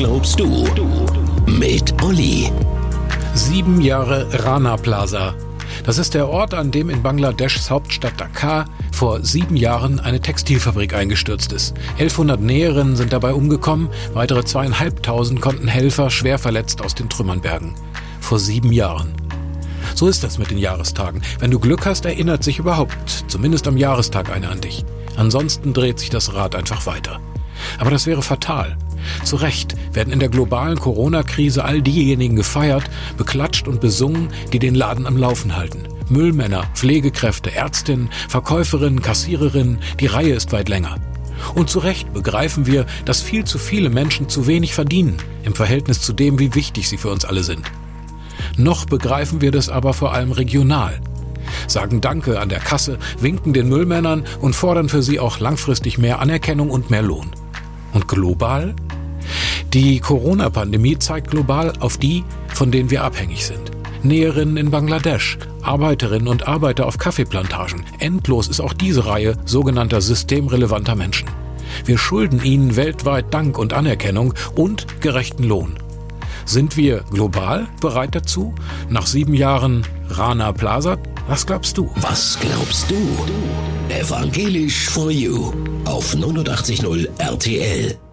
glaubst du? Mit Olli. 7 Jahre Rana Plaza. Das ist der Ort, an dem in Bangladeschs Hauptstadt Dhaka vor 7 Jahren eine Textilfabrik eingestürzt ist. 1100 Näherinnen sind dabei umgekommen, weitere 2.500 konnten Helfer schwer verletzt aus den Trümmern bergen. Vor 7 Jahren. So ist das mit den Jahrestagen. Wenn du Glück hast, erinnert sich überhaupt, zumindest am Jahrestag, einer an dich. Ansonsten dreht sich das Rad einfach weiter. Aber das wäre fatal. Zu Recht werden in der globalen Corona-Krise all diejenigen gefeiert, beklatscht und besungen, die den Laden am Laufen halten. Müllmänner, Pflegekräfte, Ärztinnen, Verkäuferinnen, Kassiererinnen, die Reihe ist weit länger. Und zu Recht begreifen wir, dass viel zu viele Menschen zu wenig verdienen, im Verhältnis zu dem, wie wichtig sie für uns alle sind. Noch begreifen wir das aber vor allem regional. Sagen Danke an der Kasse, winken den Müllmännern und fordern für sie auch langfristig mehr Anerkennung und mehr Lohn. Und global? Die Corona-Pandemie zeigt global auf die, von denen wir abhängig sind. Näherinnen in Bangladesch, Arbeiterinnen und Arbeiter auf Kaffeeplantagen. Endlos ist auch diese Reihe sogenannter systemrelevanter Menschen. Wir schulden ihnen weltweit Dank und Anerkennung und gerechten Lohn. Sind wir global bereit dazu? Nach 7 Jahren Rana Plaza? Was glaubst du? Was glaubst du? Evangelisch for You auf 89.0 RTL.